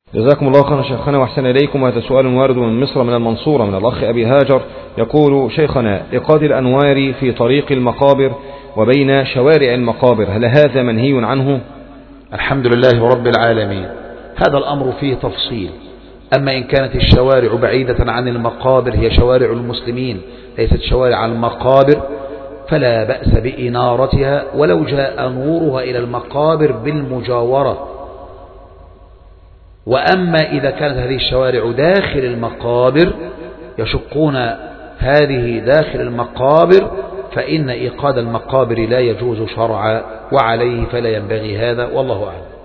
جزاكم الله خيرا شيخنا وأحسن إليكم. هذا سؤال وارد من مصر من المنصورة من الأخ أبي هاجر، يقول: شيخنا، إيقاد الأنوار في طريق المقابر وبين شوارع المقابر، هل هذا منهي عنه؟ الحمد لله رب العالمين. هذا الأمر فيه تفصيل. أما إن كانت الشوارع بعيدة عن المقابر، هي شوارع المسلمين ليست شوارع المقابر، فلا بأس بإنارتها ولو جاء نورها إلى المقابر بالمجاورة. وأما إذا كانت هذه الشوارع داخل المقابر يشقون هذه داخل المقابر، فإن إيقاد المقابر لا يجوز شرعا، وعليه فلا ينبغي هذا، والله أعلم.